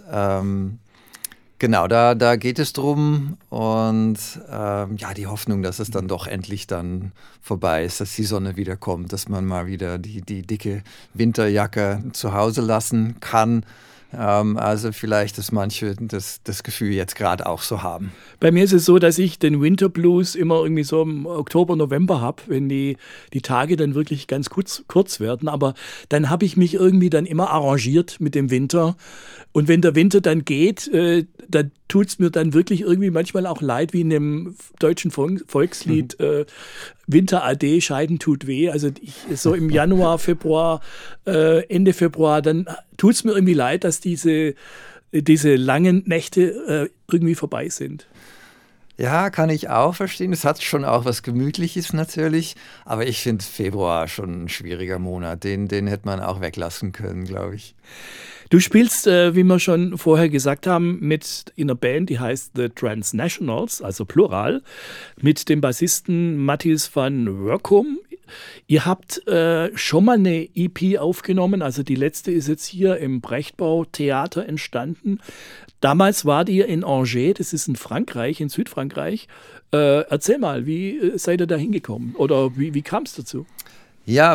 genau, da geht es drum und ja, die Hoffnung, dass es dann doch endlich dann vorbei ist, dass die Sonne wieder kommt, dass man mal wieder die dicke Winterjacke zu Hause lassen kann. Also vielleicht, dass manche das Gefühl jetzt gerade auch so haben. Bei mir ist es so, dass ich den Winter Blues immer irgendwie so im Oktober, November habe, wenn die Tage dann wirklich ganz kurz werden. Aber dann habe ich mich irgendwie dann immer arrangiert mit dem Winter. Und wenn der Winter dann geht, dann tut es mir dann wirklich irgendwie manchmal auch leid, wie in dem deutschen Volkslied Winter Ade, Scheiden tut weh. Also so im Januar, Februar, Ende Februar, dann tut es mir irgendwie leid, dass diese langen Nächte irgendwie vorbei sind. Ja, kann ich auch verstehen. Es hat schon auch was Gemütliches natürlich, aber ich finde Februar schon ein schwieriger Monat. Den hätte man auch weglassen können, glaube ich. Du spielst, wie wir schon vorher gesagt haben, in einer Band, die heißt The Transnationals, also Plural, mit dem Bassisten Matthijs van Workum. Ihr habt schon mal eine EP aufgenommen, also die letzte ist jetzt hier im Brechtbau Theater entstanden. Damals wart ihr in Angers, das ist in Frankreich, in Südfrankreich. Erzähl mal, wie seid ihr da hingekommen oder wie kam es dazu? Ja,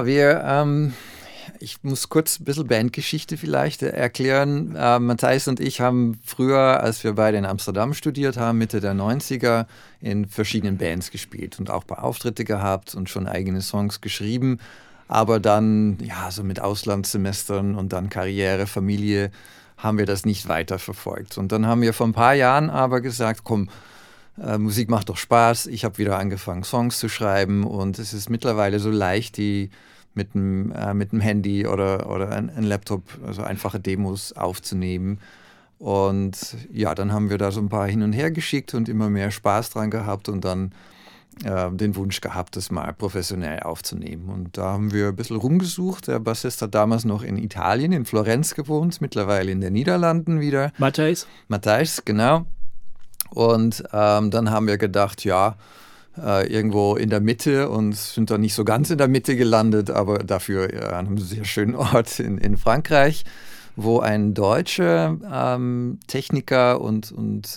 ich muss kurz ein bisschen Bandgeschichte vielleicht erklären. Matthijs und ich haben früher, als wir beide in Amsterdam studiert haben, Mitte der 90er, in verschiedenen Bands gespielt und auch ein paar Auftritte gehabt und schon eigene Songs geschrieben. Aber dann, ja, so mit Auslandssemestern und dann Karriere, Familie, haben wir das nicht weiter verfolgt. Und dann haben wir vor ein paar Jahren aber gesagt, komm, Musik macht doch Spaß. Ich habe wieder angefangen, Songs zu schreiben und es ist mittlerweile so leicht, die mit dem Handy oder ein Laptop, also einfache Demos aufzunehmen. Und ja, dann haben wir da so ein paar hin und her geschickt und immer mehr Spaß dran gehabt und dann den Wunsch gehabt, das mal professionell aufzunehmen. Und da haben wir ein bisschen rumgesucht. Der Bassist hat damals noch in Italien, in Florenz gewohnt, mittlerweile in den Niederlanden wieder. Matthijs, genau. Und dann haben wir gedacht, ja, irgendwo in der Mitte und sind dann nicht so ganz in der Mitte gelandet, aber dafür an einem sehr schönen Ort in Frankreich, wo ein deutscher Techniker und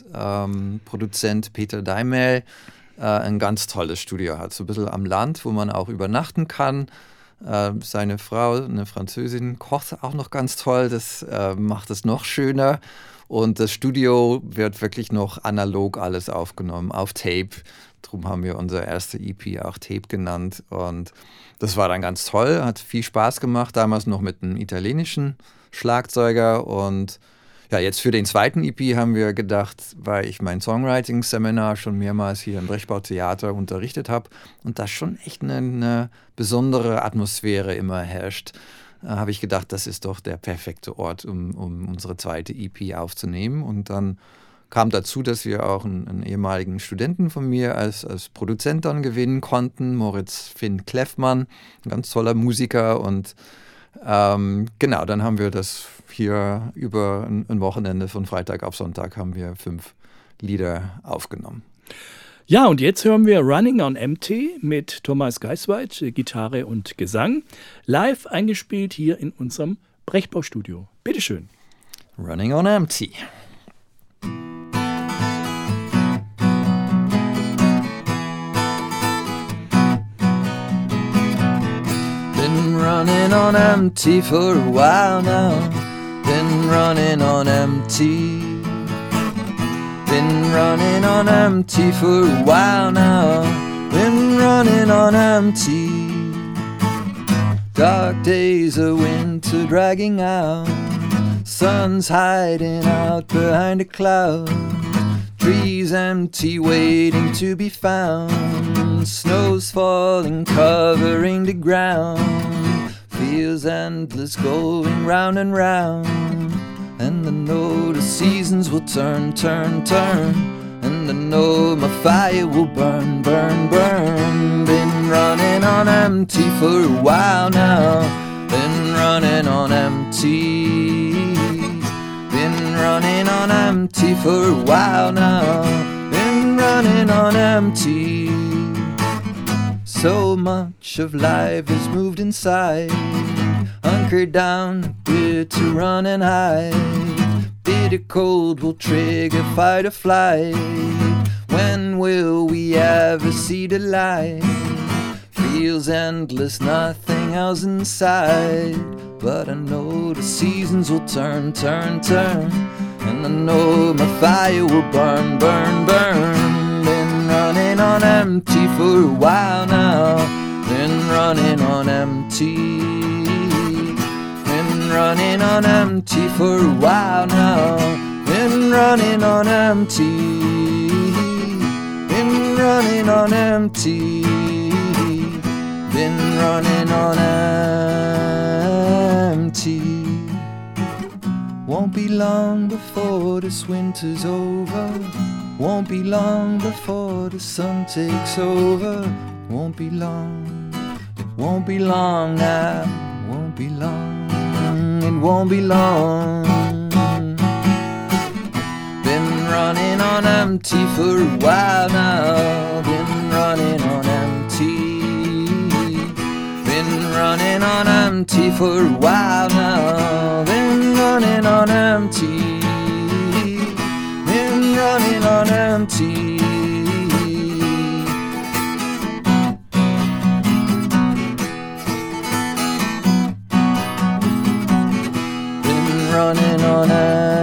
Produzent Peter Daimel ein ganz tolles Studio hat, so ein bisschen am Land, wo man auch übernachten kann. Seine Frau, eine Französin, kocht auch noch ganz toll, das macht es noch schöner. Und das Studio wird wirklich noch analog alles aufgenommen, auf Tape. Darum haben wir unsere erste EP auch Tape genannt. Und das war dann ganz toll, hat viel Spaß gemacht, damals noch mit einem italienischen Schlagzeuger. Und ja, jetzt für den zweiten EP haben wir gedacht, weil ich mein Songwriting-Seminar schon mehrmals hier im Brechtbau-Theater unterrichtet habe und da schon echt eine besondere Atmosphäre immer herrscht, habe ich gedacht, das ist doch der perfekte Ort, um unsere zweite EP aufzunehmen. Und dann kam dazu, dass wir auch einen ehemaligen Studenten von mir als Produzent dann gewinnen konnten, Moritz Finn Kleffmann, ein ganz toller Musiker. Und genau, dann haben wir das hier über ein Wochenende von Freitag auf Sonntag haben wir 5 Lieder aufgenommen. Ja, und jetzt hören wir Running on Empty mit Thomas Geisweit, Gitarre und Gesang, live eingespielt hier in unserem Brechtbau-Studio. Bitteschön. Running on Empty. Been running on empty for a while now. Been running on empty. Been running on empty for a while now. Been running on empty. Dark days of winter dragging out. Sun's hiding out behind a cloud. Trees empty waiting to be found. Snow's falling covering the ground. Feels endless going round and round. And I know the seasons will turn, turn, turn. And I know my fire will burn, burn, burn. Been running on empty for a while now. Been running on empty. Been running on empty for a while now. Been running on empty. So much of life has moved inside. Hunkered down, bitter run and hide. Bitter cold will trigger fight or flight. When will we ever see the light? Feels endless, nothing else inside. But I know the seasons will turn, turn, turn. And I know my fire will burn, burn, burn. Been running on empty for a while now. Been running on empty. Been running on empty for a while now. Been running on empty. Been running on empty. Been running on empty. Won't be long before this winter's over. Won't be long before the sun takes over. Won't be long. It won't be long now. Won't be long. It won't be long. Been running on empty for a while now. Been running on empty. Been running on empty for a while now. Been running on empty. Been running on empty. Been running on empty.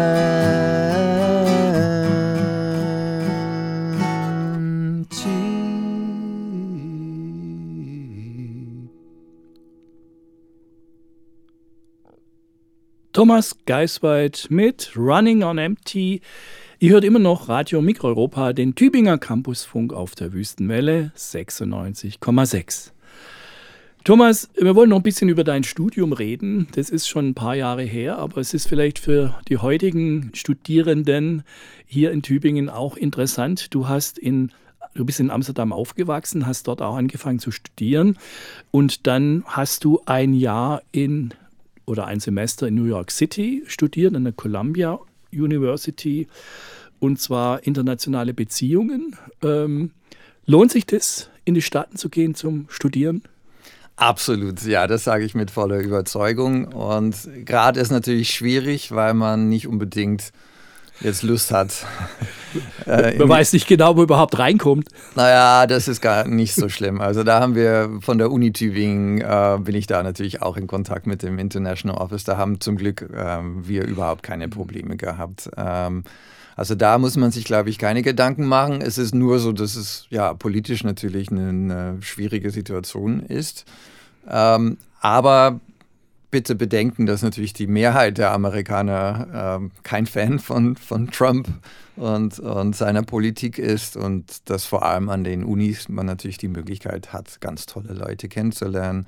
Thomas Geisweit mit Running on Empty. Ihr hört immer noch Radio Mikroeuropa, den Tübinger Campusfunk auf der Wüstenwelle 96,6. Thomas, wir wollen noch ein bisschen über dein Studium reden. Das ist schon ein paar Jahre her, aber es ist vielleicht für die heutigen Studierenden hier in Tübingen auch interessant. Du bist in Amsterdam aufgewachsen, hast dort auch angefangen zu studieren und dann hast du ein Semester in New York City studiert, an der Columbia University, und zwar internationale Beziehungen. Lohnt sich das, in die Staaten zu gehen zum Studieren? Absolut, ja, das sage ich mit voller Überzeugung. Und gerade ist natürlich schwierig, weil man nicht unbedingt jetzt Lust hat. Man weiß nicht genau, wo überhaupt reinkommt. Naja, das ist gar nicht so schlimm. Also da haben wir von der Uni Tübingen, bin ich da natürlich auch in Kontakt mit dem International Office. Da haben zum Glück wir überhaupt keine Probleme gehabt. Also da muss man sich, glaube ich, keine Gedanken machen. Es ist nur so, dass es ja politisch natürlich eine schwierige Situation ist. Aber bitte bedenken, dass natürlich die Mehrheit der Amerikaner kein Fan von Trump und seiner Politik ist und dass vor allem an den Unis man natürlich die Möglichkeit hat, ganz tolle Leute kennenzulernen.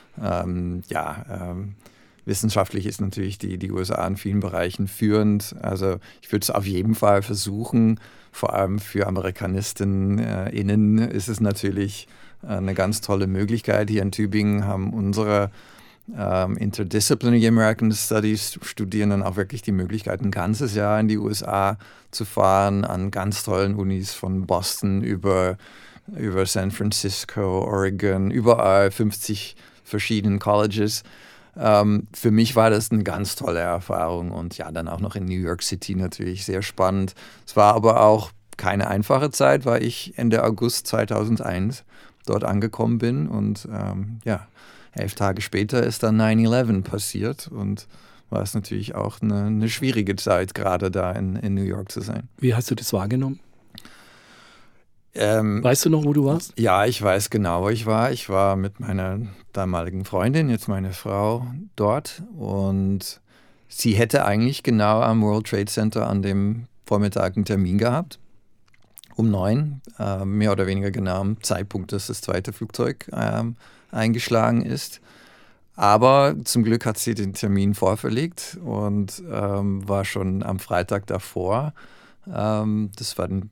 Wissenschaftlich ist natürlich die USA in vielen Bereichen führend. Also ich würde es auf jeden Fall versuchen. Vor allem für AmerikanistInnen ist es natürlich eine ganz tolle Möglichkeit. Hier in Tübingen haben unsere Interdisciplinary American Studies Studierenden auch wirklich die Möglichkeit, ein ganzes Jahr in die USA zu fahren, an ganz tollen Unis von Boston über San Francisco, Oregon, überall 50 verschiedenen Colleges. Für mich war das eine ganz tolle Erfahrung und ja, dann auch noch in New York City natürlich sehr spannend. Es war aber auch keine einfache Zeit, weil ich Ende August 2001 dort angekommen bin und 11 Tage später ist dann 9/11 passiert und war es natürlich auch eine schwierige Zeit, gerade da in New York zu sein. Wie hast du das wahrgenommen? Weißt du noch, wo du warst? Ja, ich weiß genau, wo ich war. Ich war mit meiner damaligen Freundin, jetzt meine Frau, dort. Und sie hätte eigentlich genau am World Trade Center an dem Vormittag einen Termin gehabt. Um 9, mehr oder weniger genau am Zeitpunkt, dass das zweite Flugzeug eingeschlagen ist. Aber zum Glück hat sie den Termin vorverlegt und war schon am Freitag davor. Das waren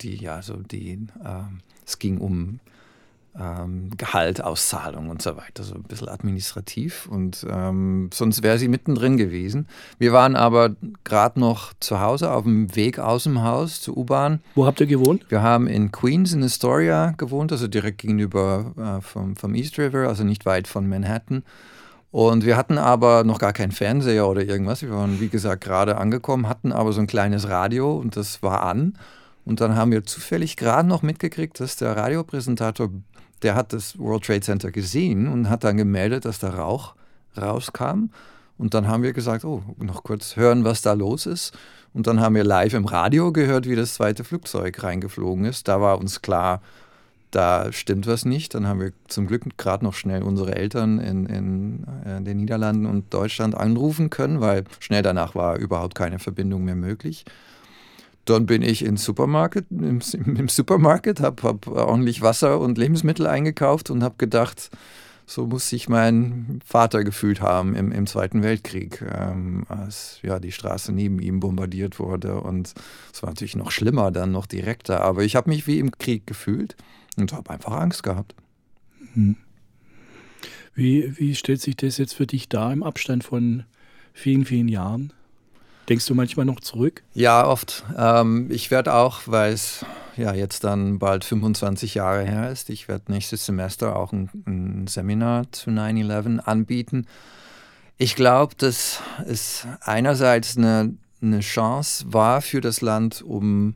es ging um Gehaltauszahlung und so weiter, so ein bisschen administrativ und sonst wäre sie mittendrin gewesen. Wir waren aber gerade noch zu Hause auf dem Weg aus dem Haus zur U-Bahn. Wo habt ihr gewohnt? Wir haben in Queens in Astoria gewohnt, also direkt gegenüber vom East River, also nicht weit von Manhattan. Und wir hatten aber noch gar keinen Fernseher oder irgendwas. Wir waren, wie gesagt, gerade angekommen, hatten aber so ein kleines Radio und das war an. Und dann haben wir zufällig gerade noch mitgekriegt, dass der Radiopräsentator, der hat das World Trade Center gesehen und hat dann gemeldet, dass der Rauch rauskam. Und dann haben wir gesagt, noch kurz hören, was da los ist. Und dann haben wir live im Radio gehört, wie das zweite Flugzeug reingeflogen ist. Da war uns klar, da stimmt was nicht. Dann haben wir zum Glück gerade noch schnell unsere Eltern in den Niederlanden und Deutschland anrufen können, weil schnell danach war überhaupt keine Verbindung mehr möglich. Dann bin ich im Supermarkt, habe ordentlich Wasser und Lebensmittel eingekauft und habe gedacht, so muss sich mein Vater gefühlt haben im Zweiten Weltkrieg, als die Straße neben ihm bombardiert wurde. Und es war natürlich noch schlimmer, dann noch direkter. Aber ich habe mich wie im Krieg gefühlt. Und habe einfach Angst gehabt. Wie stellt sich das jetzt für dich dar im Abstand von vielen, vielen Jahren? Denkst du manchmal noch zurück? Ja, oft. Ich werde auch, weil es jetzt dann bald 25 Jahre her ist, ich werde nächstes Semester auch ein Seminar zu 9/11 anbieten. Ich glaube, dass es einerseits eine Chance war für das Land, um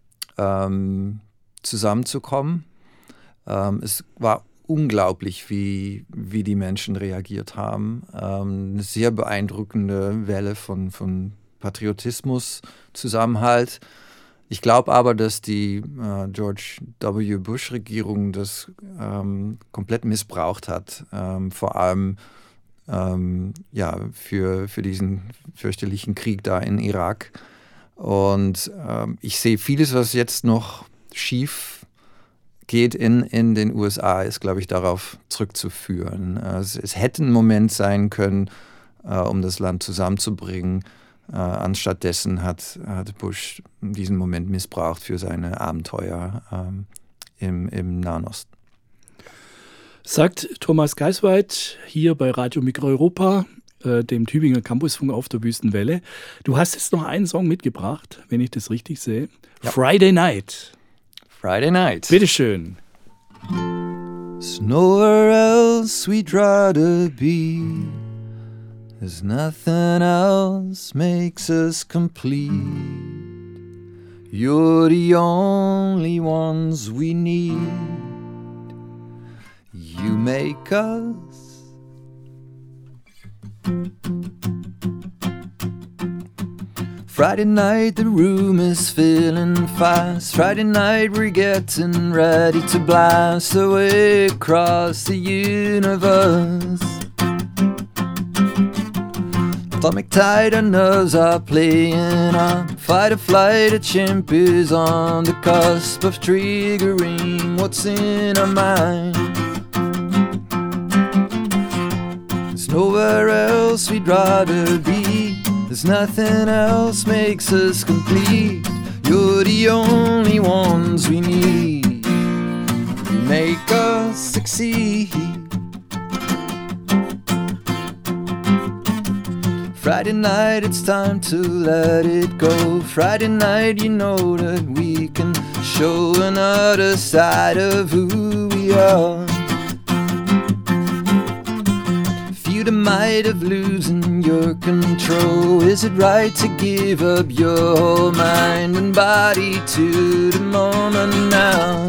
zusammenzukommen. Es war unglaublich, wie die Menschen reagiert haben. Eine sehr beeindruckende Welle von Patriotismus, Zusammenhalt. Ich glaube aber, dass die George W. Bush-Regierung das komplett missbraucht hat. Vor allem für diesen fürchterlichen Krieg da in Irak. Und ich sehe vieles, was jetzt noch schief geht in den USA, ist, glaube ich, darauf zurückzuführen. Es hätte ein Moment sein können, um das Land zusammenzubringen. Anstatt dessen hat Bush diesen Moment missbraucht für seine Abenteuer im Nahen Osten. Sagt Thomas Geisweit hier bei Radio Mikro Europa, dem Tübinger Campusfunk auf der Wüstenwelle. Du hast jetzt noch einen Song mitgebracht, wenn ich das richtig sehe. Ja. Friday Night. Friday Night. Bitteschön. There's nowhere else we'd rather be. There's nothing else makes us complete. You're the only ones we need. You make us. Friday night the room is filling fast. Friday night we're getting ready to blast away across the universe. Atomic tide and nerves are playing on. Fight or flight, a chimp is on the cusp of triggering what's in our mind. There's nowhere else we'd rather be. There's nothing else makes us complete. You're the only ones we need. You make us succeed. Friday night, it's time to let it go. Friday night, you know that we can show another side of who we are. Feel the might of losing your control. Is it right to give up your whole mind and body to the moment now?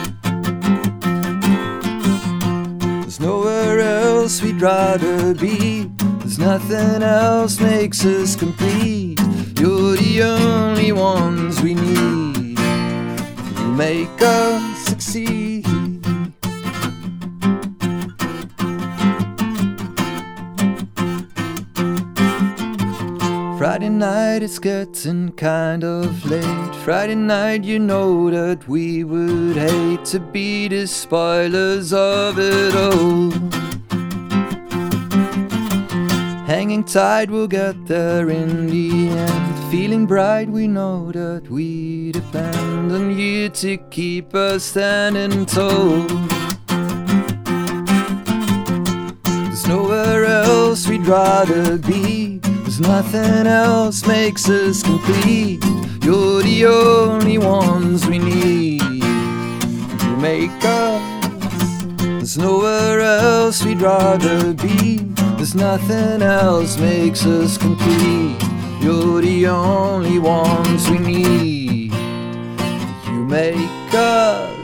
There's nowhere else we'd rather be. There's nothing else makes us complete. You're the only ones we need. You make us succeed. Friday night, it's getting kind of late. Friday night, you know that we would hate to be the spoilers of it all. Hanging tight, we'll get there in the end. Feeling bright, we know that we depend on you to keep us standing tall. There's nowhere else we'd rather be. There's nothing else makes us complete. You're the only ones we need. You make us. There's nowhere else we'd rather be. There's nothing else makes us complete. You're the only ones we need. You make us.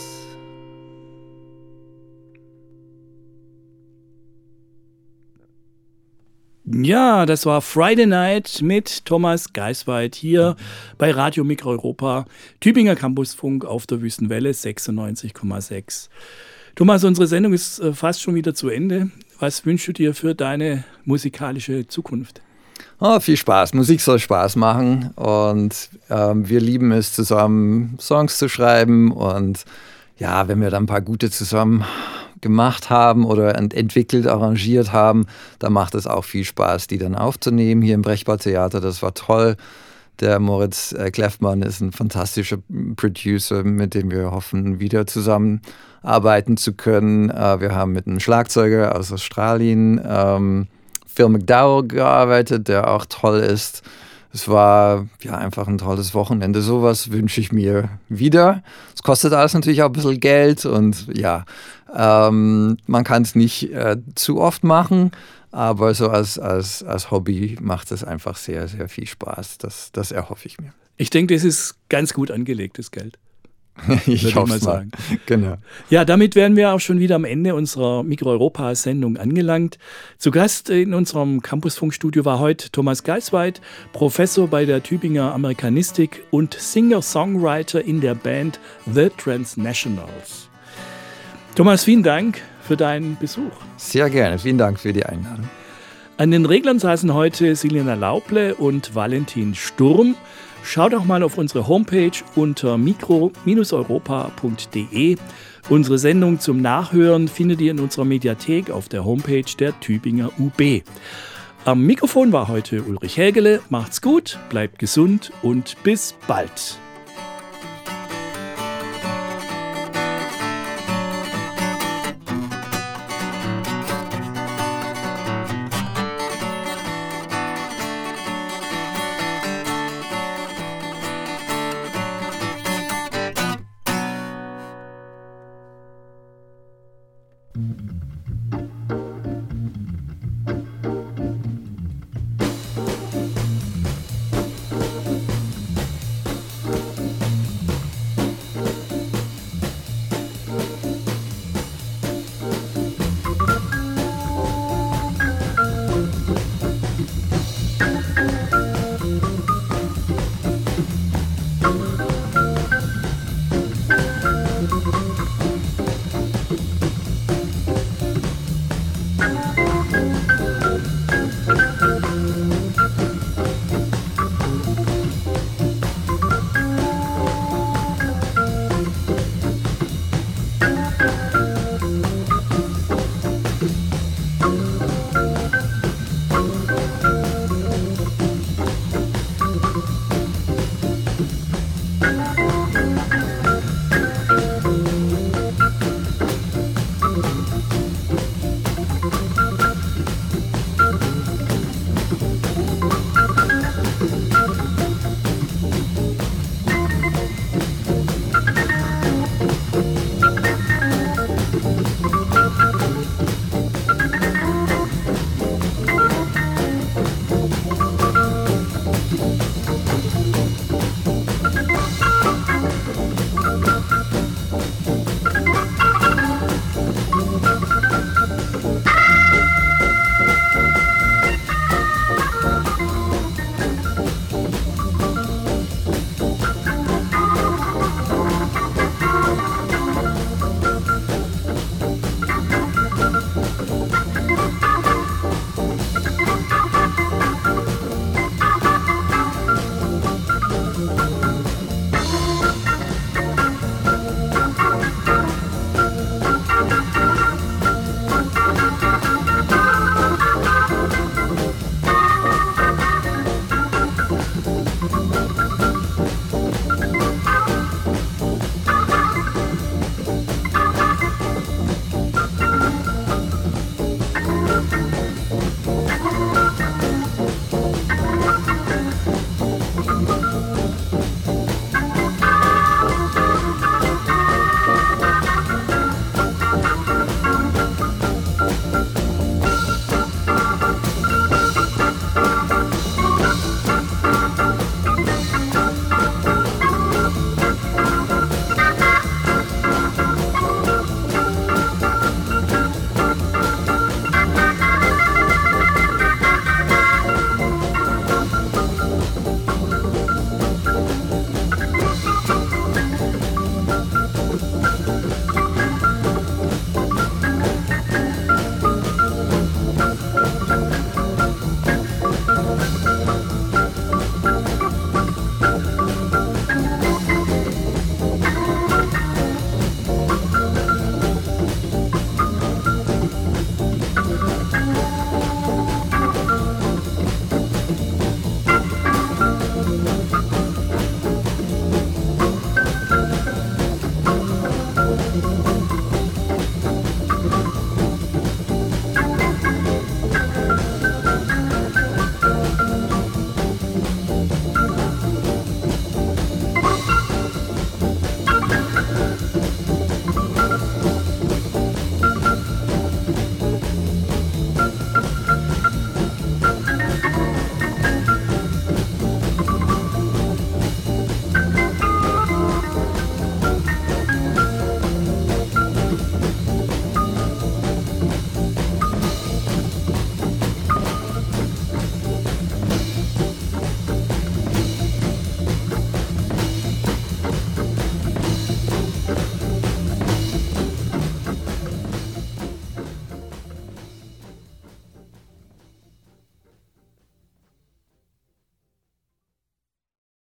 Ja, das war Friday Night mit Thomas Geisweit hier bei Radio Mikro Europa, Tübinger Campusfunk auf der Wüstenwelle 96,6. Thomas, unsere Sendung ist fast schon wieder zu Ende. Was wünschst du dir für deine musikalische Zukunft? Oh, viel Spaß. Musik soll Spaß machen und wir lieben es, zusammen Songs zu schreiben und ja, wenn wir dann ein paar gute zusammen gemacht haben oder entwickelt, arrangiert haben, dann macht es auch viel Spaß, die dann aufzunehmen hier im Brechbau-Theater. Das war toll. Der Moritz Kleffmann ist ein fantastischer Producer, mit dem wir hoffen, wieder zusammenarbeiten zu können. Wir haben mit einem Schlagzeuger aus Australien, Phil McDowell, gearbeitet, der auch toll ist. Es war ja einfach ein tolles Wochenende. Sowas wünsche ich mir wieder. Es kostet alles natürlich auch ein bisschen Geld und ja, man kann es nicht zu oft machen, aber so als Hobby macht es einfach sehr, sehr viel Spaß. Das erhoffe ich mir. Ich denke, das ist ganz gut angelegtes Geld. Ich hoffe mal. Genau. Ja, damit wären wir auch schon wieder am Ende unserer Mikro-Europa-Sendung angelangt. Zu Gast in unserem Campusfunkstudio war heute Thomas Geisweit, Professor bei der Tübinger Amerikanistik und Singer-Songwriter in der Band The Transnationals. Thomas, vielen Dank für deinen Besuch. Sehr gerne. Vielen Dank für die Einladung. An den Reglern saßen heute Silena Lauble und Valentin Sturm. Schaut auch mal auf unsere Homepage unter mikro-europa.de. Unsere Sendung zum Nachhören findet ihr in unserer Mediathek auf der Homepage der Tübinger UB. Am Mikrofon war heute Ulrich Hägele. Macht's gut, bleibt gesund und bis bald.